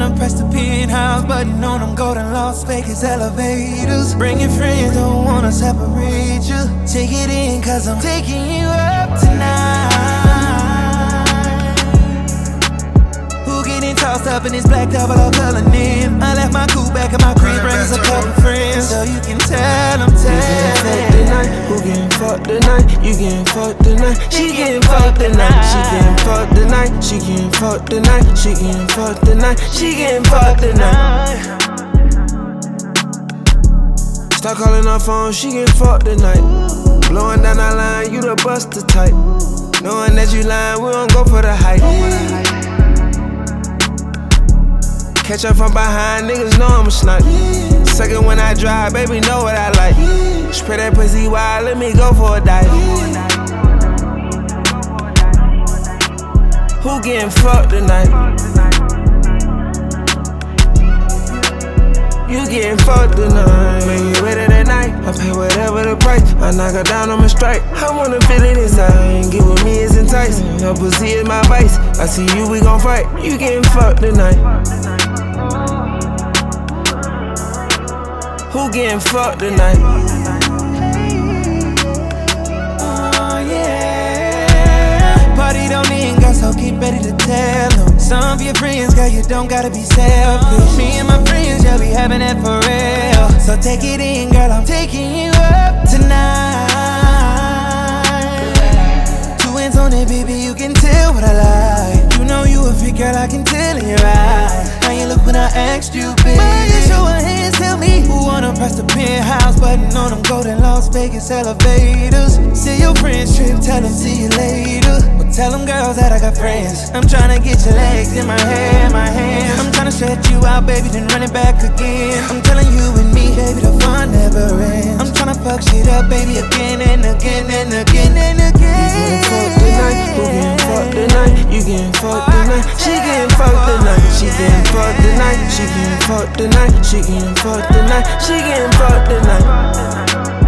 wanna press the penthouse button on them golden Las Vegas elevators. Bring your friends, don't wanna separate you. Take it in, cause I'm taking you up tonight. Who getting tossed up in this black double or color in? I left my coupe back at my crib, brings a couple friends, so you can tell them, Who getting fucked tonight? You getting fucked tonight. She getting fucked tonight. She getting fucked tonight. She getting fucked tonight. She getting fucked tonight. She getting fucked tonight. Start calling her phone, she getting fucked tonight. Blowing down our line, you the buster type. Knowing that you lying, we don't go for the hype. Catch up from behind, niggas know I'm a snipe. Second when I drive, baby know what I like. Spray that pussy wide, let me go for a dive. Who getting fucked tonight? You getting fucked tonight. Make you better that night. I pay whatever the price. I knock her down on my strike. I wanna feel it inside. Get with me is enticing. Her pussy is my vice. I see you, we gon' fight. You getting fucked tonight. Who getting fucked tonight? Oh yeah. Party don't end, girl, so get ready to tell them. Some of your friends, girl, you don't gotta be selfish. Me and my friends, yeah, we having it for real. So take it in, girl, I'm taking you up tonight. Two hands on it, baby, you can tell what I like. You know you a freak, girl, I can tell in your eyes. How you look when I asked you, baby? Why you show her hands, tell me who wanna press the penthouse button on them golden Las Vegas elevators. See your friends trip, tell them see you later. Well, tell them girls that I got friends. I'm tryna get your legs in my hair, my hands. I'm tryna stretch you out, baby, then run it back again. I'm telling you and me, baby, the fun never ends. I'm tryna fuck shit up, baby, again and again and again and again. You getting fucked tonight. Who getting fucked tonight? You getting fucked tonight. She getting fucked tonight. She getting fucked tonight. She getting fucked tonight. She getting fucked tonight. She getting fucked tonight.